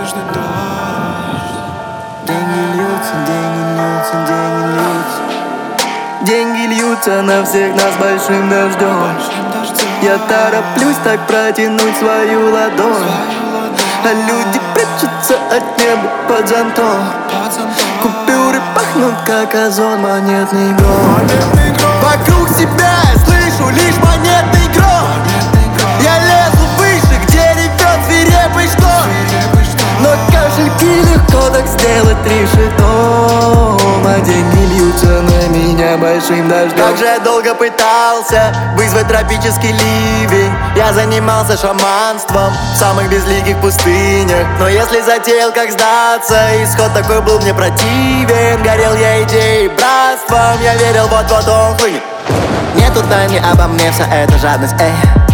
снежный дождь. Деньги льются, деньги льются, деньги льются. Деньги льются на всех нас большим дождем. Я тороплюсь так протянуть свою ладонь, а люди прячутся от неба под зонтом. Купюры пахнут как озон, монетный гром. Вокруг себя я слышу лишь монетный гром. Я лезу выше, где ревет свирепый шторм. Но кошельки легко так сделать решетом. А деньги льются на меня большим дождем. Как же я долго пытался вызвать тропический ливень. Я занимался шаманством в самых безликих пустынях. Но если затеял как сдаться, исход такой был мне противен. Горел я идеей братством, я верил вот-вот он хлынет. Нету тайны обо мне, вся эта жадность, эй.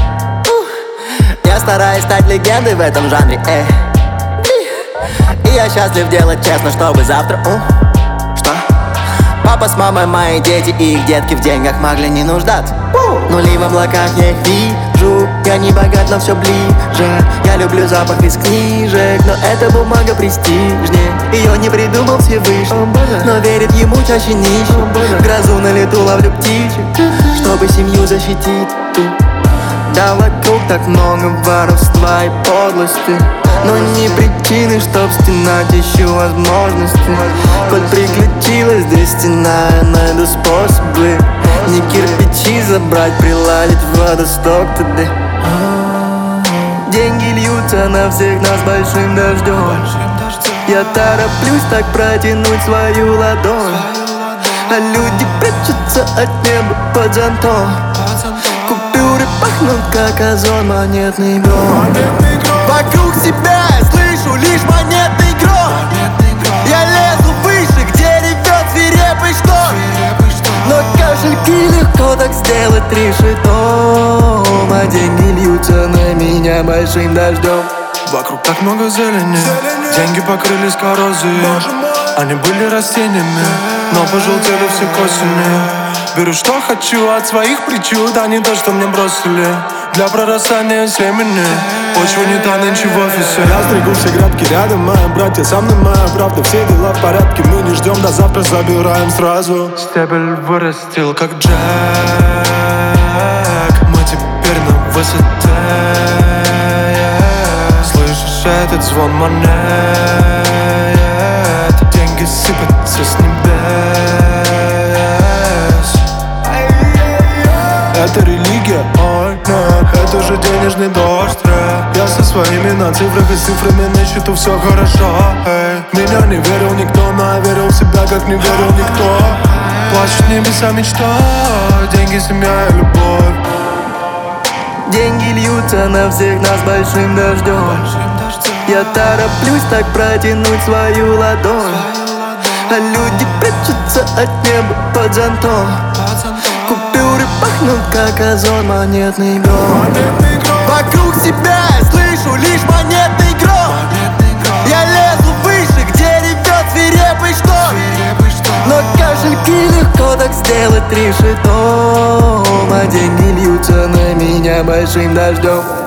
Я стараюсь стать легендой в этом жанре, эй. И я счастлив делать честно, чтобы завтра, что? Папа с мамой, мои дети и их детки в деньгах могли не нуждаться. Нули в облаках, я их вижу. Я не богат, но все ближе. Я люблю запах из книжек, но эта бумага престижнее. Ее не придумал Всевышний, но верит ему чаще нищий. В грозу на лету ловлю птичек, чтобы семью защитить. Да, вокруг так много воровства и подлости, но не причины, чтоб стенать, ищу возможности. Коль приключилась здесь стена, я найду способы. Не кирпичи забрать, приладить в водосток туда. Деньги льются на всех нас большим дождем. Я тороплюсь так протянуть свою ладонь, а люди прячутся от неба под зонтом. Купюры пахнут как озон, монетный гром. Вокруг себя я слышу лишь монетный гром. Я лезу выше, где ревет свирепый шторм. Но кошельки легко так сделать решетом. А деньги льются на меня большим дождем. Вокруг так много зелени, деньги покрылись коррозией. Они были растениями, но пожелтели все к осени. Беру что хочу от своих причуд, а не то, что мне бросили. Для прорастания семени почва не та нынче в офисе. Я стригу все грядки рядом, мои братья со мной, моя правда. Все дела в порядке, мы не ждем до завтра, забираем сразу. Стебель вырастил как Джек, мы теперь на высоте. Слышишь этот звон монет, деньги сыпятся с небес. Это религия, ой, нет, это же денежный дождь, я со своими на цифрах и с цифрами на счету, все хорошо, эй. Меня не верил никто, но я верил в себя, как не верил никто. Плачут небеса мечта, деньги, семья и любовь. Деньги льются на всех нас большим дождем. Я тороплюсь так протянуть свою ладонь, а люди прячутся от неба под зонтом. Купюры пахнут как озон, монетный гром. Вокруг себя я слышу лишь монетный гром. Я лезу выше, где ревет свирепый шторм. Но кошельки легко так сделать решетом. А деньги льются на меня большим дождем.